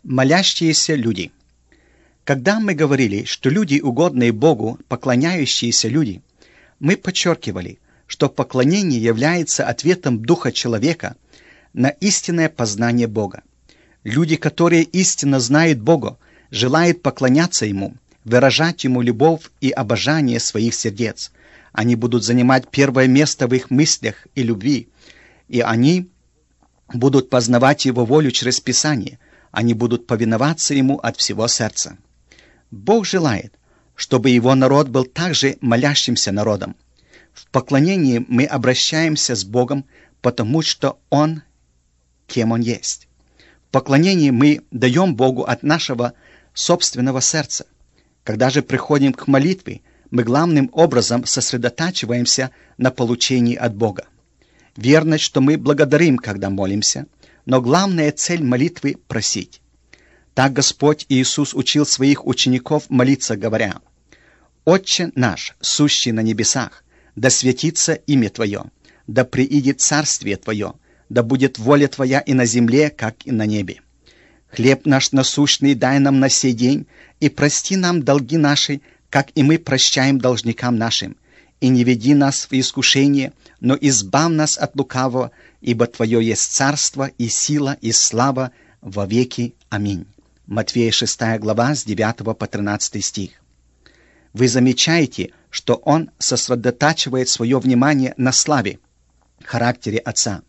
Молящиеся люди. Когда мы говорили, что люди, угодные Богу, поклоняющиеся люди, мы подчеркивали, что поклонение является ответом духа человека на истинное познание Бога. Люди, которые истинно знают Бога, желают поклоняться Ему, выражать Ему любовь и обожание своих сердец. Они будут занимать первое место в их мыслях и любви, и они будут познавать Его волю через Писание. Они будут повиноваться Ему от всего сердца. Бог желает, чтобы Его народ был также молящимся народом. В поклонении мы обращаемся с Богом, потому что Он, кем Он есть. В поклонении мы даем Богу от нашего собственного сердца. Когда же приходим к молитве, мы главным образом сосредотачиваемся на получении от Бога. Верно, что мы благодарим, когда молимся, но главная цель молитвы – просить. Так Господь Иисус учил своих учеников молиться, говоря: «Отче наш, сущий на небесах, да светится имя Твое, да приидет царствие Твое, да будет воля Твоя и на земле, как и на небе. Хлеб наш насущный дай нам на сей день, и прости нам долги наши, как и мы прощаем должникам нашим. И не веди нас в искушение, но избавь нас от лукавого, ибо Твое есть царство и сила и слава во веки. Аминь». Матфея 6 глава с 9 по 13 стих. Вы замечаете, что он сосредотачивает свое внимание на славе, характере Отца.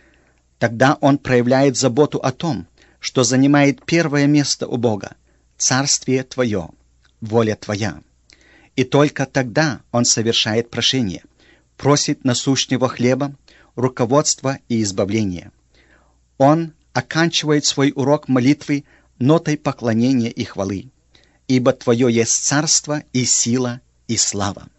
Тогда он проявляет заботу о том, что занимает первое место у Бога – «Царствие Твое, воля Твоя». И только тогда он совершает прошение, просит насущного хлеба, руководства и избавления. Он оканчивает свой урок молитвы нотой поклонения и хвалы: «Ибо Твое есть царство и сила и слава».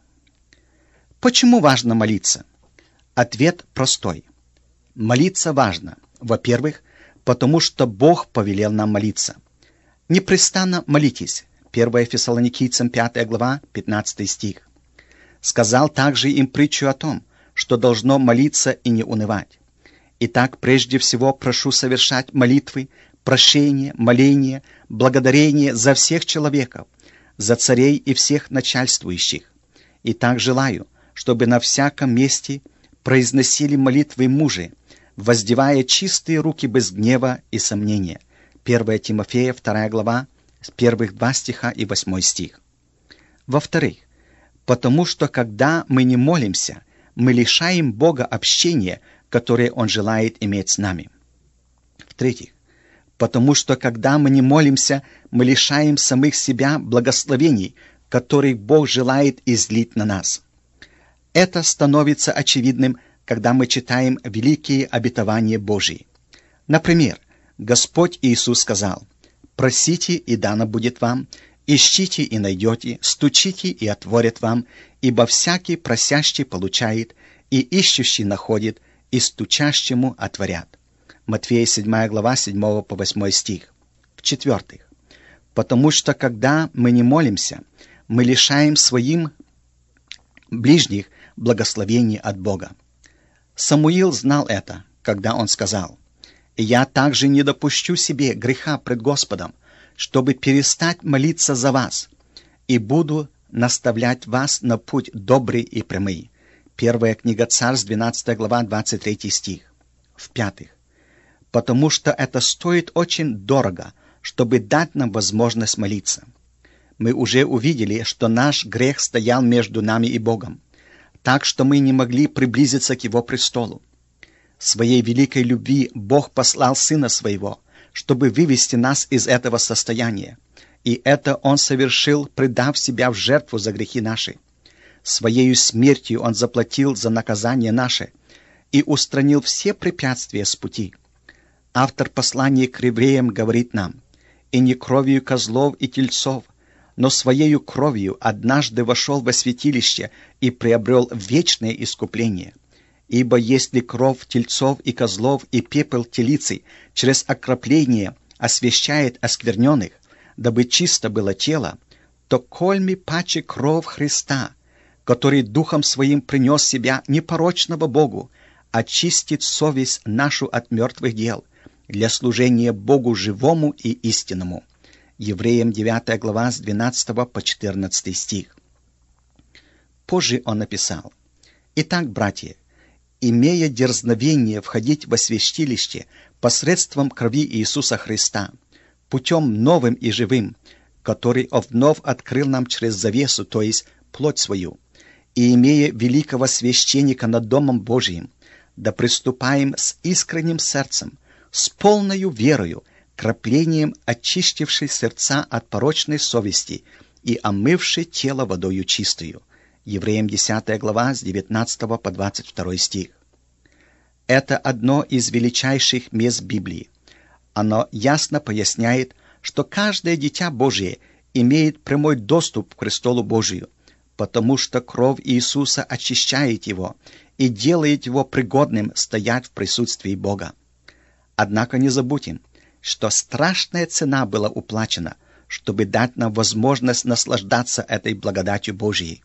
Почему важно молиться? Ответ простой. Молиться важно, во-первых, потому что Бог повелел нам молиться. «Непрестанно молитесь» 1 Фессалоникийцам 5 глава 15 стих. Сказал также им притчу о том, что должно молиться и не унывать. Итак, прежде всего прошу совершать молитвы, прошение, моление, благодарение за всех человеков, за царей и всех начальствующих. И так желаю, чтобы на всяком месте произносили молитвы мужи, воздевая чистые руки без гнева и сомнения. 1 Тимофея 2 глава, с первых 2 стиха и 8 стих. Во-вторых, потому что когда мы не молимся, мы лишаем Бога общения, которое Он желает иметь с нами. В-третьих, потому что когда мы не молимся, мы лишаем самих себя благословений, которые Бог желает излить на нас. Это становится очевидным, когда мы читаем великие обетования Божьи. Например, Господь Иисус сказал: «Просите, и дано будет вам, ищите, и найдете, стучите, и отворят вам, ибо всякий просящий получает, и ищущий находит, и стучащему отворят». Матфея 7 глава 7 по 8 стих. В-четвертых, потому что когда мы не молимся, мы лишаем своим ближних благословений от Бога. Самуил знал это, когда он сказал: «Я также не допущу себе греха пред Господом, чтобы перестать молиться за вас, и буду наставлять вас на путь добрый и прямый». Первая книга Царств, 12 глава, 23 стих. В-пятых, потому что это стоит очень дорого, чтобы дать нам возможность молиться. Мы уже увидели, что наш грех стоял между нами и Богом, так что мы не могли приблизиться к Его престолу. Своей великой любви Бог послал Сына Своего, чтобы вывести нас из этого состояния, и это Он совершил, предав Себя в жертву за грехи наши. Своею смертью Он заплатил за наказание наше и устранил все препятствия с пути. Автор послания к евреям говорит нам: «И не кровью козлов и тельцов, но Своею кровью однажды вошел во святилище и приобрел вечное искупление. Ибо если кровь тельцов и козлов и пепел телицы через окропление освящает оскверненных, дабы чисто было тело, то кольми паче кровь Христа, который Духом Своим принес себя непорочного Богу, очистит совесть нашу от мертвых дел для служения Богу живому и истинному. Евреям 9 глава с 12 по 14 стих. Позже он написал: «Итак, братья, имея дерзновение входить во святилище посредством крови Иисуса Христа, путем новым и живым, который вновь открыл нам через завесу, то есть плоть свою, и имея великого священника над Домом Божиим, да приступаем с искренним сердцем, с полною верою, краплением очистившей сердца от порочной совести и омывшей тело водою чистою». Евреям 10 глава с 19 по 22 стих. Это одно из величайших мест Библии. Оно ясно поясняет, что каждое дитя Божие имеет прямой доступ к престолу Божию, потому что кровь Иисуса очищает его и делает его пригодным стоять в присутствии Бога. Однако не забудем, что страшная цена была уплачена, чтобы дать нам возможность наслаждаться этой благодатью Божией.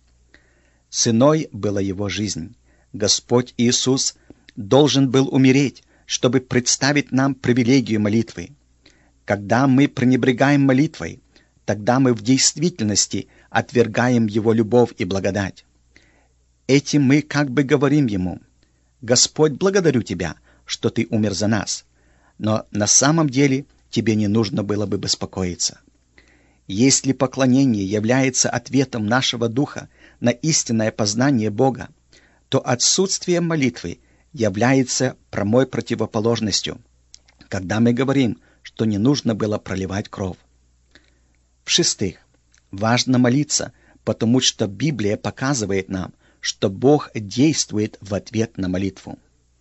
Ценой была его жизнь. Господь Иисус должен был умереть, чтобы представить нам привилегию молитвы. Когда мы пренебрегаем молитвой, тогда мы в действительности отвергаем Его любовь и благодать. Этим мы как бы говорим Ему: «Господь, благодарю Тебя, что Ты умер за нас, но на самом деле Тебе не нужно было бы беспокоиться». Если поклонение является ответом нашего духа на истинное познание Бога, то отсутствие молитвы является прямой противоположностью, когда мы говорим, что не нужно было проливать кровь. В-шестых, важно молиться, потому что Библия показывает нам, что Бог действует в ответ на молитву.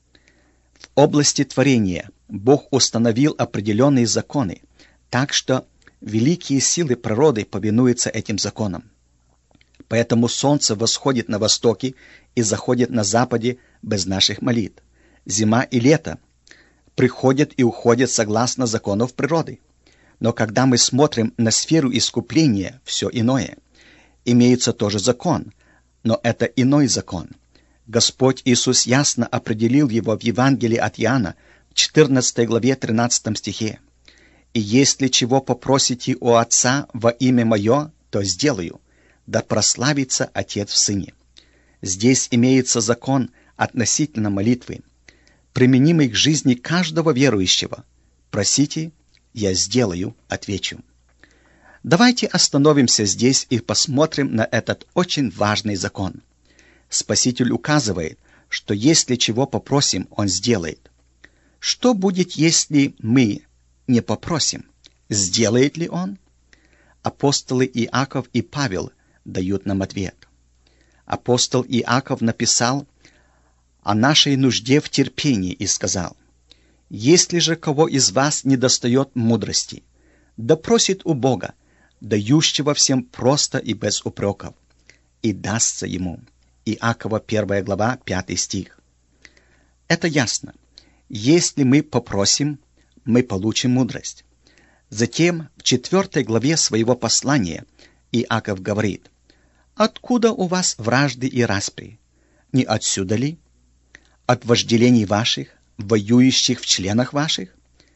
В области творения Бог установил определенные законы, так что великие силы природы повинуются этим законам. Поэтому солнце восходит на востоке и заходит на западе без наших молитв. Зима и лето приходят и уходят согласно законов природы. Но когда мы смотрим на сферу искупления, все иное. Имеется тоже закон, но это иной закон. Господь Иисус ясно определил его в Евангелии от Иоанна, в 14 главе 13 стихе. «И если чего попросите у Отца во имя Мое, то сделаю, да прославится Отец в Сыне». Здесь имеется закон относительно молитвы, применимый к жизни каждого верующего. «Просите, я сделаю», отвечу. Давайте остановимся здесь и посмотрим на этот очень важный закон. Спаситель указывает, что если чего попросим, Он сделает. Что будет, если мы не попросим? Сделает ли Он? Апостолы Иаков и Павел дают нам ответ. Апостол Иаков написал о нашей нужде в терпении и сказал: «Если же кого из вас недостает мудрости, да просит у Бога, дающего всем просто и без упреков, и дастся ему». Иакова 1 глава 5 стих. Это ясно. Если мы попросим, мы получим мудрость. Затем в 4 главе своего послания Иаков говорит: «Откуда у вас вражды и распри? Не отсюда ли? От вожделений ваших, воюющих в членах ваших?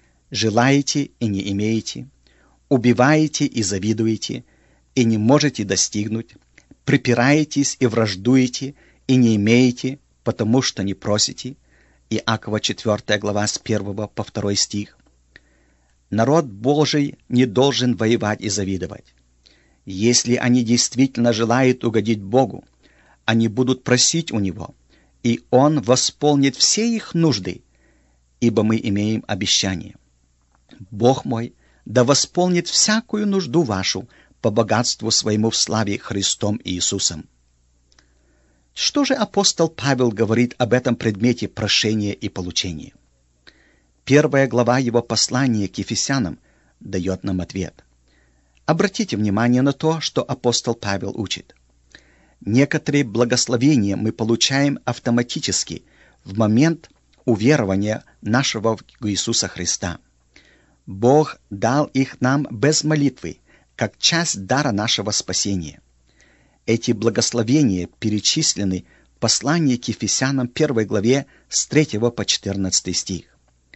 Желаете и не имеете, убиваете и завидуете, и не можете достигнуть, припираетесь и враждуете, и не имеете, потому что не просите». Иакова 4 глава с 1 по 2 стих. Народ Божий не должен воевать и завидовать. Если они действительно желают угодить Богу, они будут просить у Него, и Он восполнит все их нужды, ибо мы имеем обещание. Бог мой да восполнит всякую нужду вашу по богатству своему в славе Христом Иисусом. Что же апостол Павел говорит об этом предмете прошения и получения? 1 глава его послания к Ефесянам дает нам ответ. Обратите внимание на то, что апостол Павел учит. Некоторые благословения мы получаем автоматически в момент уверования нашего в Иисуса Христа. Бог дал их нам без молитвы, как часть дара нашего спасения. Эти благословения перечислены в послании к Ефесянам 1 главе с 3 по 14 стих.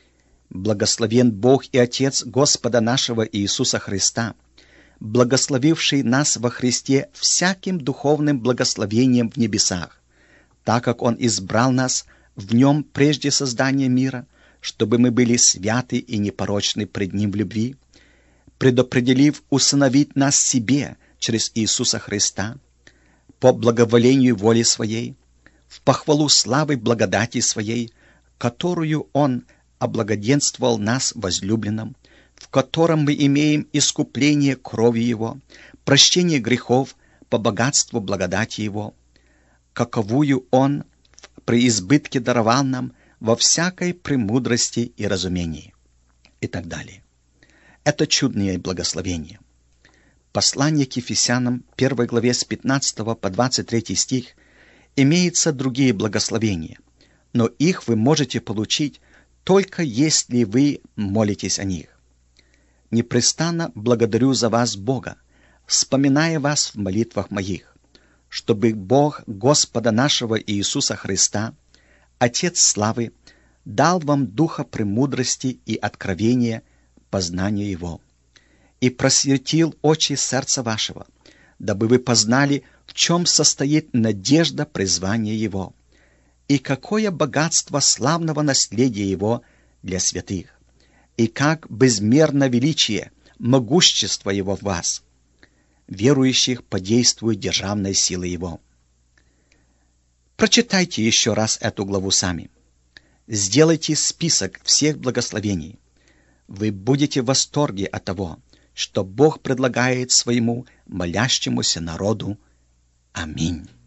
Благословен Бог и Отец Господа нашего Иисуса Христа, благословивший нас во Христе всяким духовным благословением в небесах, так как Он избрал нас в Нем прежде создания мира, чтобы мы были святы и непорочны пред Ним в любви, предопределив усыновить нас себе через Иисуса Христа, по благоволению воли Своей, в похвалу славы благодати Своей, которую Он облагоденствовал нас возлюбленным, в котором мы имеем искупление кровью Его, прощение грехов по богатству благодати Его, каковую Он в преизбытке даровал нам во всякой премудрости и разумении. И так далее. Это чудное благословение. Послание к Ефесянам, 1 главе с 15 по 23 стих, имеются другие благословения, но их вы можете получить только если вы молитесь о них. Непрестанно благодарю за вас Бога, вспоминая вас в молитвах моих, чтобы Бог Господа нашего Иисуса Христа, Отец славы, дал вам духа премудрости и откровения познанию Его, и просветил очи сердца вашего, дабы вы познали, в чем состоит надежда призвания Его, и какое богатство славного наследия Его для святых, и как безмерно величие, могущество Его в вас, верующих по действию державной силы Его. Прочитайте еще раз эту главу сами. Сделайте список всех благословений. Вы будете в восторге от того, что Бог предлагает своему молящемуся народу. Аминь.